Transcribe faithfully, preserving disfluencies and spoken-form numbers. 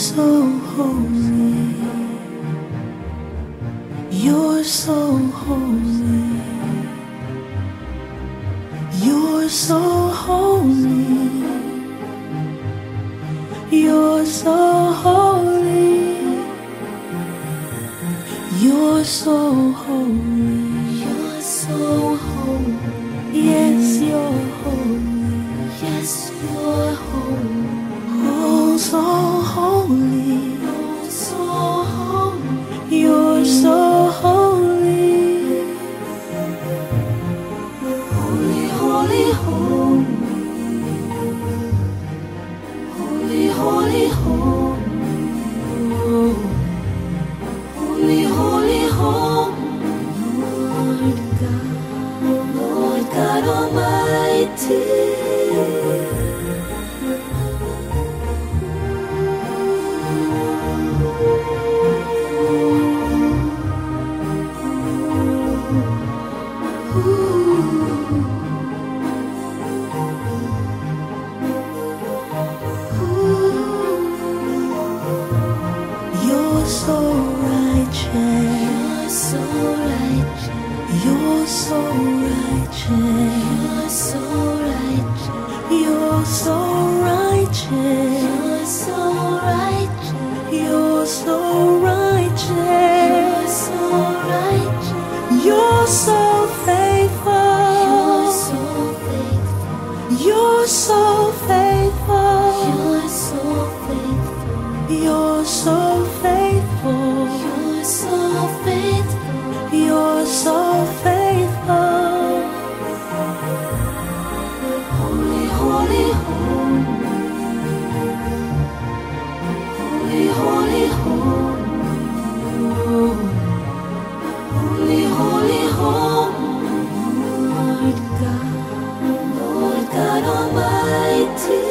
so holy. You're so holy. You're so holy. You're so holy. You're so holy. You're so holy. Yes, you're holy. Yes, you're holy. Oh, so holy. Oh, so holy. You're so holy. Holy, holy, holy. Holy, holy, holy. Holy, holy, holy. Lord God, Lord God Almighty. You're so righteous. You're so righteous. You're so righteous. You're so righteous. You're so righteous. You're so faithful. You're so faithful. You're so faithful. You're so faithful. You're so faithful. You're so faithful. Holy, holy, holy. Holy, holy, holy. Holy, holy, holy. Lord God, Lord God Almighty.